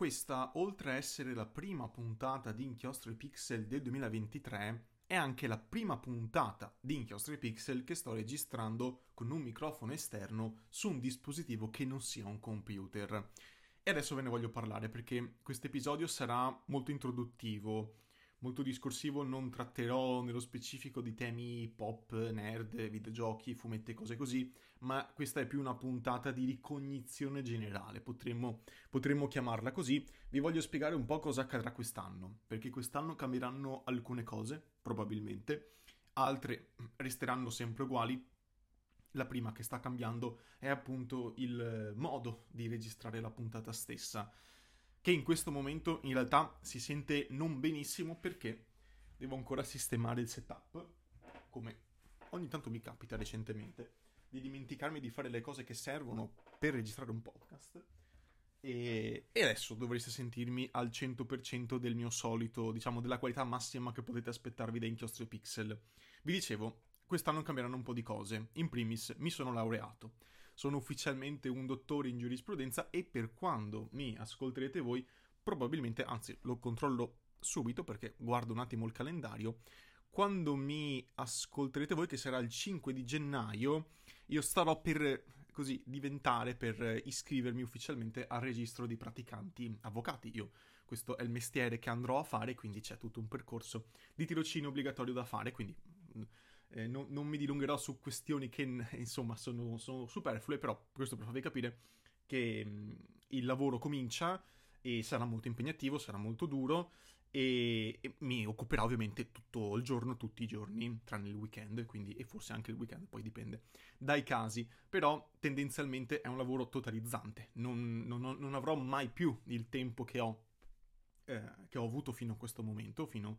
Questa, oltre a essere la prima puntata di Inchiostro e Pixel del 2023, è anche la prima puntata di Inchiostro e Pixel che sto registrando con un microfono esterno su un dispositivo che non sia un computer. E adesso ve ne voglio parlare perché questo episodio sarà molto introduttivo, molto discorsivo, non tratterò nello specifico di temi pop, nerd, videogiochi, fumetti e cose così, ma questa è più una puntata di ricognizione generale, potremmo chiamarla così. Vi voglio spiegare un po' cosa accadrà quest'anno, perché quest'anno cambieranno alcune cose, probabilmente, altre resteranno sempre uguali. La prima che sta cambiando è appunto il modo di registrare la puntata stessa, che in questo momento in realtà si sente non benissimo perché devo ancora sistemare il setup, come ogni tanto mi capita recentemente, di dimenticarmi di fare le cose che servono per registrare un podcast. E adesso dovreste sentirmi al 100% del mio solito, diciamo, della qualità massima che potete aspettarvi da Inchiostro e Pixel. Vi dicevo, quest'anno cambieranno un po' di cose. In primis, mi sono laureato. Sono ufficialmente un dottore in giurisprudenza e per quando mi ascolterete voi, probabilmente, anzi, lo controllo subito perché guardo un attimo il calendario. Quando mi ascolterete voi, che sarà il 5 di gennaio, io starò per per iscrivermi ufficialmente al registro di praticanti avvocati. Questo è il mestiere che andrò a fare, quindi c'è tutto un percorso di tirocinio obbligatorio da fare, quindi non mi dilungherò su questioni che insomma sono superflue, però questo per farvi capire che il lavoro comincia e sarà molto impegnativo, sarà molto duro e mi occuperà ovviamente tutto il giorno, tutti i giorni, tranne il weekend, quindi, e forse anche il weekend, poi dipende dai casi, però tendenzialmente è un lavoro totalizzante, non avrò mai più il tempo che ho avuto fino a questo momento, fino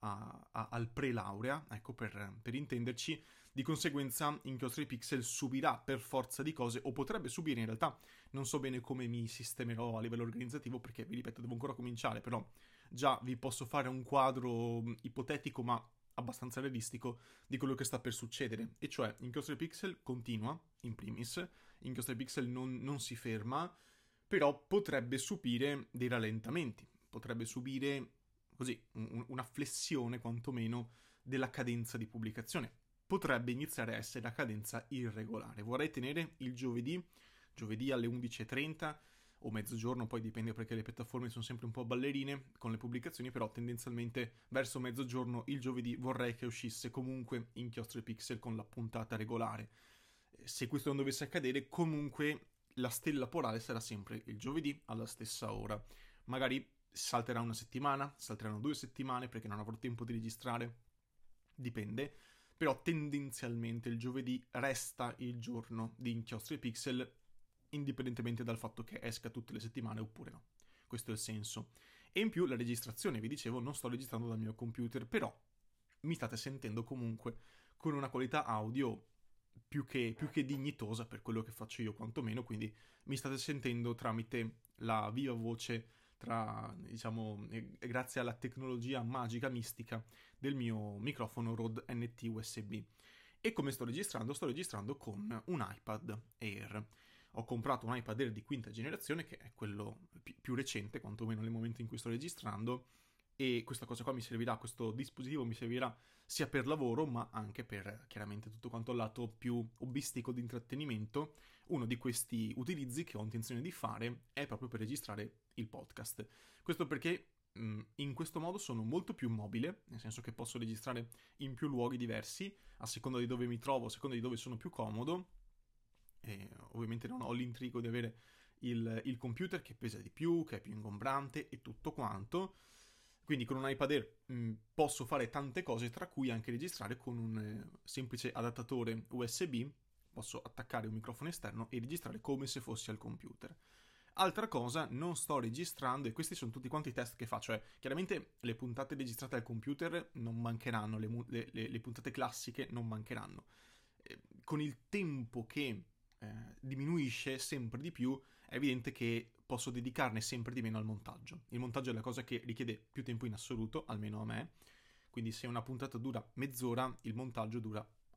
al pre-laurea, ecco, per intenderci. Di conseguenza Inchiostro e Pixel subirà per forza di cose, o potrebbe subire in realtà, non so bene come mi sistemerò a livello organizzativo perché, vi ripeto, devo ancora cominciare, però già vi posso fare un quadro ipotetico ma abbastanza realistico di quello che sta per succedere, e cioè Inchiostro e Pixel continua, in primis, Inchiostro e Pixel non si ferma, però potrebbe subire dei rallentamenti, potrebbe subire così una flessione quantomeno della cadenza di pubblicazione. Potrebbe iniziare a essere la cadenza irregolare. Vorrei tenere il giovedì alle 11:30 o mezzogiorno, poi dipende perché le piattaforme sono sempre un po' ballerine con le pubblicazioni, però tendenzialmente verso mezzogiorno il giovedì vorrei che uscisse comunque Inchiostro e Pixel con la puntata regolare. Se questo non dovesse accadere, comunque la stella polare sarà sempre il giovedì alla stessa ora. Magari salterà una settimana, salteranno 2 settimane perché non avrò tempo di registrare, dipende, però tendenzialmente il giovedì resta il giorno di Inchiostro e Pixel, indipendentemente dal fatto che esca tutte le settimane oppure no. Questo è il senso. E in più la registrazione, vi dicevo, non sto registrando dal mio computer, però mi state sentendo comunque con una qualità audio più che dignitosa per quello che faccio io quantomeno, quindi mi state sentendo tramite la viva voce diciamo, grazie alla tecnologia magica mistica del mio microfono Rode NT USB. E come sto registrando? Sto registrando con un iPad Air. Ho comprato un iPad Air di quinta generazione, che è quello più recente, quantomeno nel momento in cui sto registrando, e questa cosa qua mi servirà, questo dispositivo mi servirà sia per lavoro, ma anche per chiaramente tutto quanto il lato più hobbistico di intrattenimento. Uno di questi utilizzi che ho intenzione di fare è proprio per registrare il podcast. Questo perché in questo modo sono molto più mobile, nel senso che posso registrare in più luoghi diversi, a seconda di dove mi trovo, a seconda di dove sono più comodo. E ovviamente non ho l'intrigo di avere il computer che pesa di più, che è più ingombrante e tutto quanto. Quindi con un iPad Air posso fare tante cose, tra cui anche registrare con un semplice adattatore USB. Posso attaccare un microfono esterno e registrare come se fossi al computer. Altra cosa, non sto registrando, e questi sono tutti quanti i test che faccio, chiaramente le puntate registrate al computer non mancheranno, le puntate classiche non mancheranno. Con il tempo che diminuisce sempre di più, è evidente che posso dedicarne sempre di meno al montaggio. Il montaggio è la cosa che richiede più tempo in assoluto, almeno a me, quindi se una puntata dura mezz'ora, il montaggio dura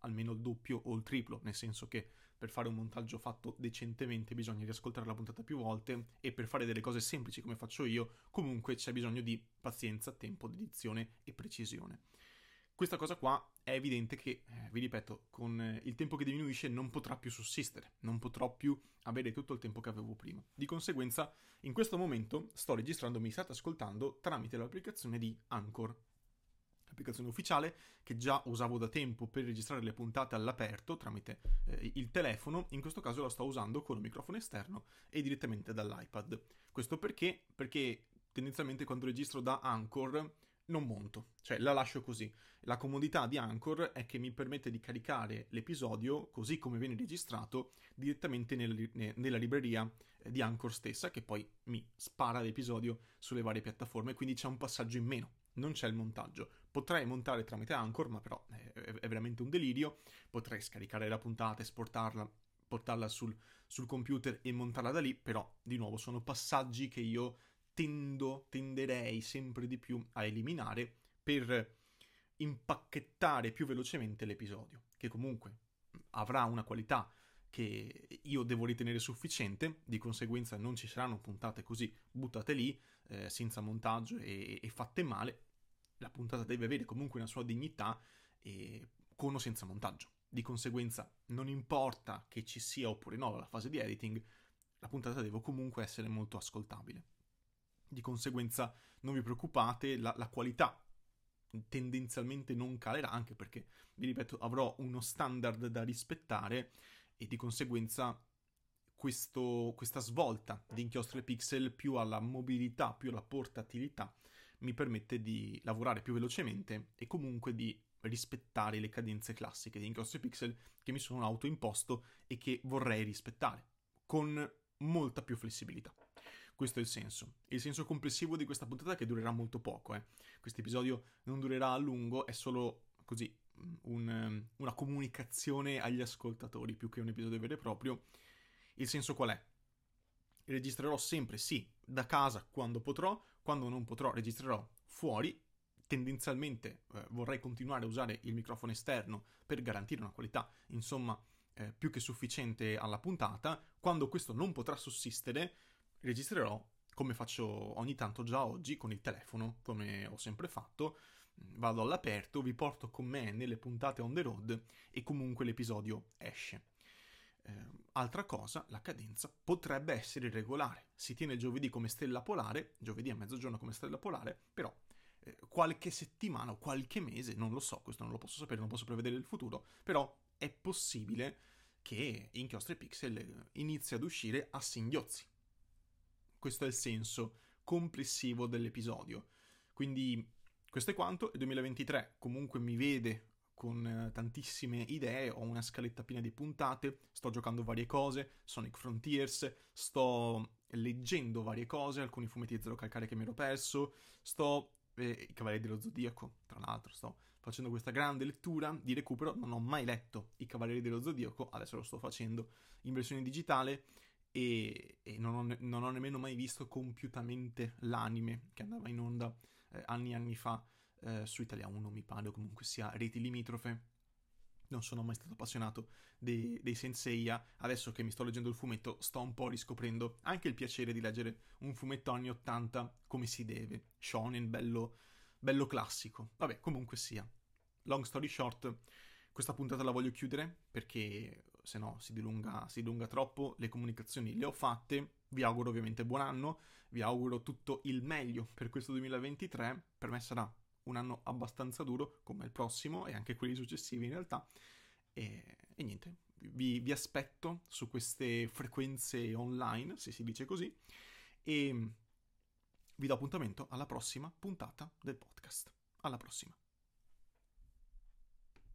almeno il doppio o il triplo, nel senso che per fare un montaggio fatto decentemente bisogna riascoltare la puntata più volte, e per fare delle cose semplici come faccio io comunque c'è bisogno di pazienza, tempo, dedizione e precisione. Questa cosa qua è evidente che, vi ripeto, con il tempo che diminuisce non potrà più sussistere, non potrò più avere tutto il tempo che avevo prima. Di conseguenza, in questo momento sto registrando, mi state ascoltando tramite l'applicazione di Anchor, l'applicazione ufficiale che già usavo da tempo per registrare le puntate all'aperto tramite il telefono. In questo caso la sto usando con un microfono esterno e direttamente dall'iPad. Questo perché? Perché tendenzialmente quando registro da Anchor non monto, cioè la lascio così. La comodità di Anchor è che mi permette di caricare l'episodio così come viene registrato direttamente nella libreria di Anchor stessa, che poi mi spara l'episodio sulle varie piattaforme, quindi c'è un passaggio in meno, non c'è il montaggio. Potrei montare tramite Anchor, ma però è veramente un delirio. Potrei scaricare la puntata, esportarla, portarla sul computer e montarla da lì, però di nuovo sono passaggi che io tenderei sempre di più a eliminare per impacchettare più velocemente l'episodio, che comunque avrà una qualità che io devo ritenere sufficiente. Di conseguenza non ci saranno puntate così buttate lì senza montaggio e fatte male. La puntata deve avere comunque una sua dignità, con o senza montaggio. Di conseguenza non importa che ci sia oppure no la fase di editing, la puntata deve comunque essere molto ascoltabile. Di conseguenza non vi preoccupate, la qualità tendenzialmente non calerà, anche perché, vi ripeto, avrò uno standard da rispettare, e di conseguenza questa svolta di Inchiostro e Pixel più alla mobilità, più alla portatilità, mi permette di lavorare più velocemente e comunque di rispettare le cadenze classiche di Inchiostro e Pixel che mi sono autoimposto e che vorrei rispettare con molta più flessibilità. Questo è il senso. Il senso complessivo di questa puntata è che durerà molto poco. Questo episodio non durerà a lungo, è solo così una comunicazione agli ascoltatori più che un episodio vero e proprio. Il senso qual è? Registrerò sempre, sì, da casa quando potrò, quando non potrò registrerò fuori. Tendenzialmente vorrei continuare a usare il microfono esterno per garantire una qualità, insomma, più che sufficiente alla puntata. Quando questo non potrà sussistere, registrerò come faccio ogni tanto già oggi con il telefono, come ho sempre fatto. Vado all'aperto, vi porto con me nelle puntate on the road e comunque l'episodio esce. Altra cosa, la cadenza potrebbe essere irregolare. Si tiene il giovedì come stella polare, giovedì a mezzogiorno come stella polare, però qualche settimana o qualche mese, non lo so, questo non lo posso sapere, non posso prevedere il futuro, però è possibile che Inchiostro e Pixel inizi ad uscire a singhiozzi. Questo è il senso complessivo dell'episodio. Quindi questo è quanto. Il 2023 comunque mi vede con tantissime idee, ho una scaletta piena di puntate, sto giocando varie cose, Sonic Frontiers, sto leggendo varie cose, alcuni fumetti di Zero Calcare che mi ero perso, i Cavalieri dello Zodiaco, tra l'altro sto facendo questa grande lettura di recupero. Non ho mai letto i Cavalieri dello Zodiaco, adesso lo sto facendo in versione digitale, e non ho nemmeno mai visto compiutamente l'anime che andava in onda anni e anni fa su Italia 1, mi pare, o comunque sia reti limitrofe. Non sono mai stato appassionato dei Senseiya. Adesso che mi sto leggendo il fumetto sto un po' riscoprendo anche il piacere di leggere un fumetto anni 80 come si deve, shonen, bello classico. Vabbè, comunque sia, long story short, questa puntata la voglio chiudere perché se no si dilunga troppo. Le comunicazioni le ho fatte, vi auguro ovviamente buon anno, vi auguro tutto il meglio per questo 2023. Per me sarà un anno abbastanza duro come il prossimo e anche quelli successivi in realtà, e niente, vi aspetto su queste frequenze online, se si dice così, e vi do appuntamento alla prossima puntata del podcast. Alla prossima.